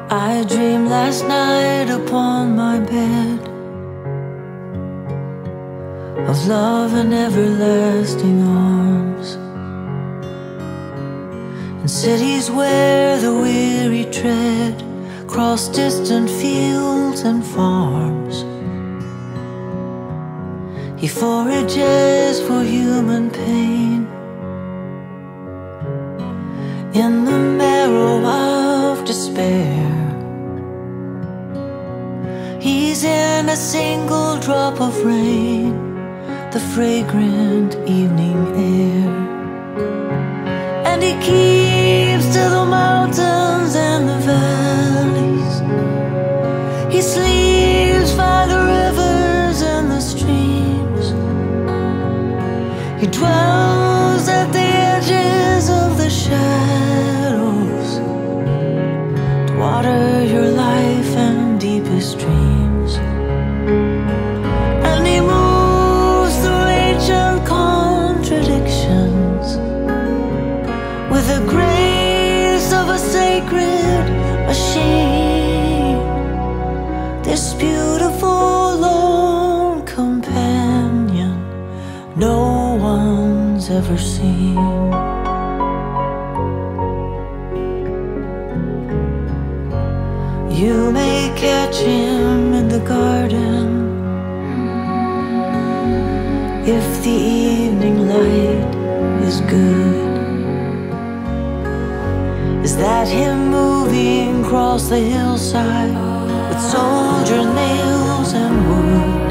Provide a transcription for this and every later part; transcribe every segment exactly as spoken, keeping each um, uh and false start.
I dreamed last night upon my bed of love and everlasting arms, and cities where the weary tread cross distant fields and farms. He forages for human pain in the marrow of despair. He's in a single drop of rain, the fragrant evening air, and he keeps to the mountains and the valleys. He sleeps by the rivers and the streams. He dwells at the edges of the shadows to water your life and deepest dreams. And he moves through ancient contradictions with the grace of a sacred machine. This beautiful lone companion no one's ever seen. You may catch him in the garden if the evening light is good. Is that him moving across the hillside with soldier nails and wood?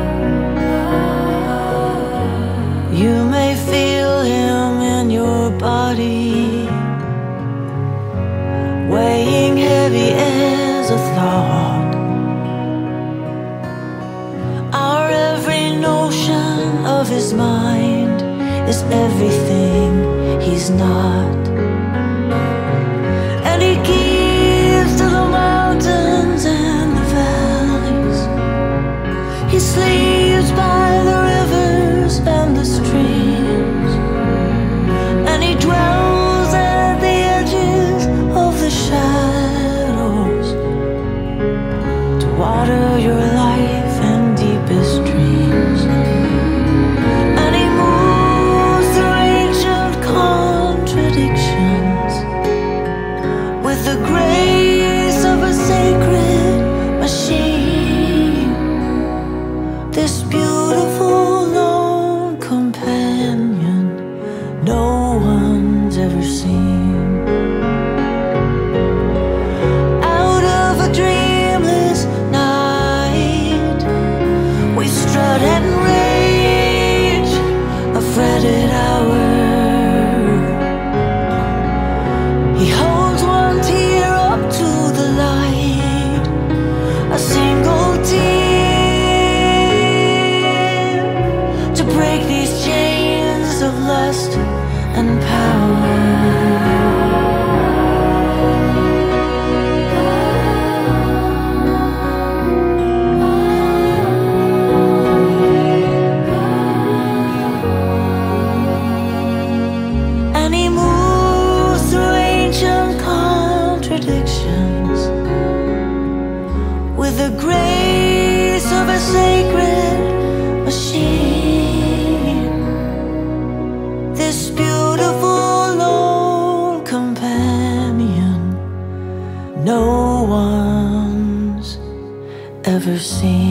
You may feel him in your body, weighing heavy as a thought. Our every notion of his mind is everything he's not. And he gives to the mountains and the valleys. He sleeps by the rivers and the streams, and he dwells at the edges of the shadows to water your life and deepest dreams. And he moves through ancient contradictions with the grace of a sacred machine. This beautiful lone companion no one's ever seen. Out of a dreamless night, we strut and rage a fretted hour. He holds one tear up to the light, a single tear, to break these chains of lust and power. And he moves through ancient contradictions with the grace of a sacred machine. This beautiful lone companion no one's ever seen.